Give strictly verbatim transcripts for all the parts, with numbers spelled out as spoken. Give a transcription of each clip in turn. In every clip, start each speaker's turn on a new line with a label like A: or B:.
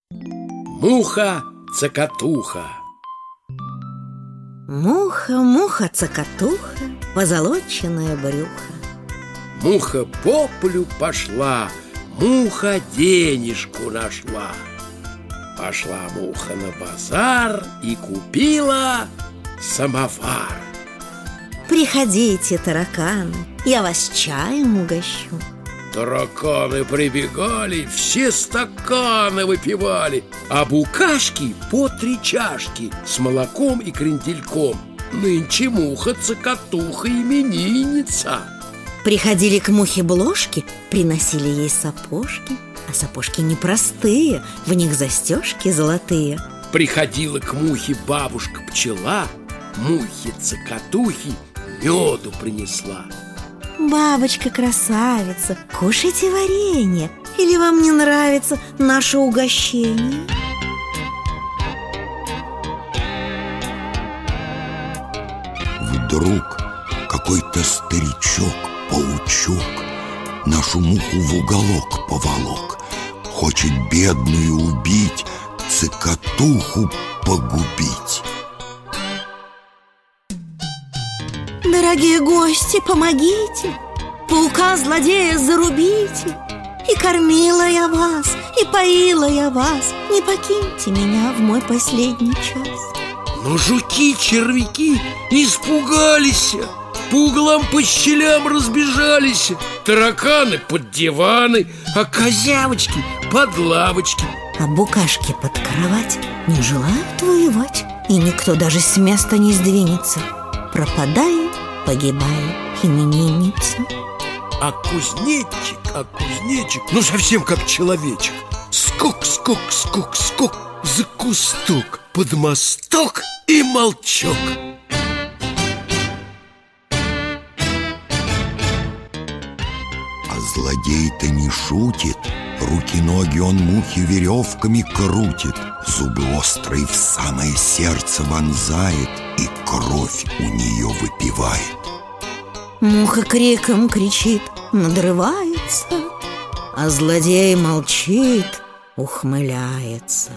A: Муха-цокотуха.
B: Муха, муха-цокотуха, позолоченное брюхо.
A: Муха по полю пошла, муха денежку нашла. Пошла муха на базар и купила самовар.
B: Приходите, тараканы, я вас чаем угощу.
A: Тараканы прибегали, все стаканы выпивали, а букашки по три чашки с молоком и крендельком. Нынче муха-цокотуха именинница.
B: Приходили к мухе бложки, приносили ей сапожки. А сапожки непростые, в них застежки золотые.
A: Приходила к мухе бабушка-пчела, мухе-цокотухе меду принесла.
B: Бабочка-красавица, кушайте варенье, или вам не нравится наше угощение?
C: Вдруг какой-то старичок-паучок нашу муху в уголок поволок. Хочет бедную убить, цокотуху погубить.
B: Дорогие гости, помогите, паука-злодея зарубите. И кормила я вас, и поила я вас. Не покиньте меня в мой последний час.
A: Но жуки-червяки испугались, по углам, по щелям разбежались. Тараканы под диваны, а козявочки под лавочки,
B: а букашки под кровать не желают воевать. И никто даже с места не сдвинется. Пропадает, погибает именинница.
A: А кузнечик, а кузнечик, ну совсем как человечек. Скок, скок, скок, скок, за кусток, под мосток и молчок.
C: А злодей-то не шутит. Руки-ноги он мухи веревками крутит, зубы острые в самое сердце вонзает и кровь у нее выпивает.
B: Муха криком кричит, надрывается, а злодей молчит, ухмыляется.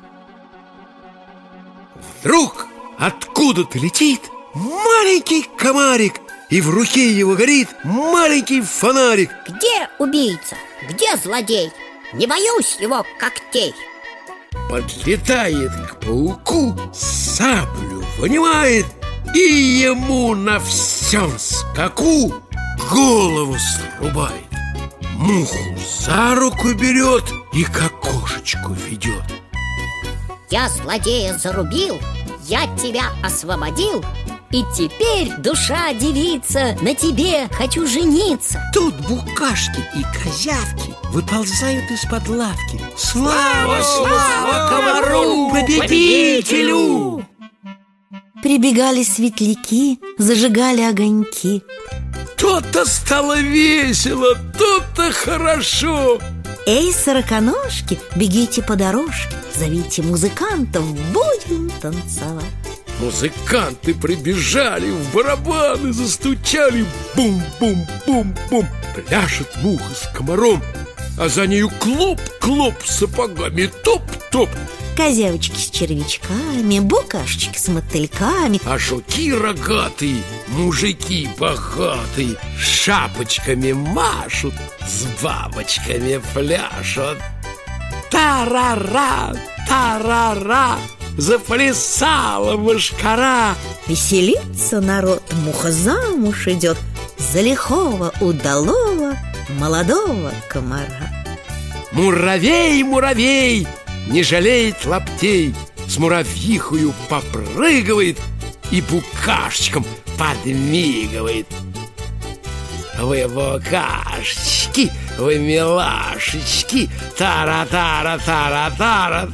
A: Вдруг откуда-то летит маленький комарик, и в руке его горит маленький фонарик.
D: Где убийца? Где злодей? Не боюсь его когтей.
A: Подлетает к пауку, саблю вынимает и ему на всем скаку голову срубает. Муху за руку берет и к окошечку ведет.
D: Я злодея зарубил, я тебя освободил, и теперь, душа девица, на тебе хочу жениться.
A: Тут букашки и козявки выползают из-под лавки. Слава, слава комару, победителю!
B: Прибегали светляки, зажигали огоньки.
A: То-то стало весело, то-то хорошо.
B: Эй, сороконожки, бегите по дорожке, зовите музыкантов, будем танцевать.
A: Музыканты прибежали, в барабаны застучали. Бум-бум-бум-бум. Пляшет муха с комаром, а за нею клоп-клоп сапогами, топ-топ.
B: Козявочки с червячками, букашечки с мотыльками,
A: а жуки рогатые, мужики богатые шапочками машут, с бабочками пляшут. Та-ра-ра, та-ра-ра, заплясала мышкара.
B: Веселится народ, муха замуж идет за лихого, удалого, молодого комара.
A: Муравей, муравей, не жалеет лаптей, с муравьихою попрыгивает и букашечкам подмигивает. Вы букашечки, вы милашечки, тара-тара-тара-тара,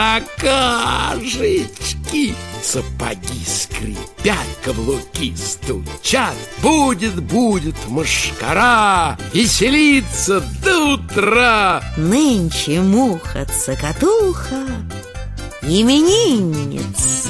A: таракашечки. Сапоги скрипят, каблуки стучат, будет, будет мошкара, веселиться до утра.
B: Нынче муха-цокотуха именинница.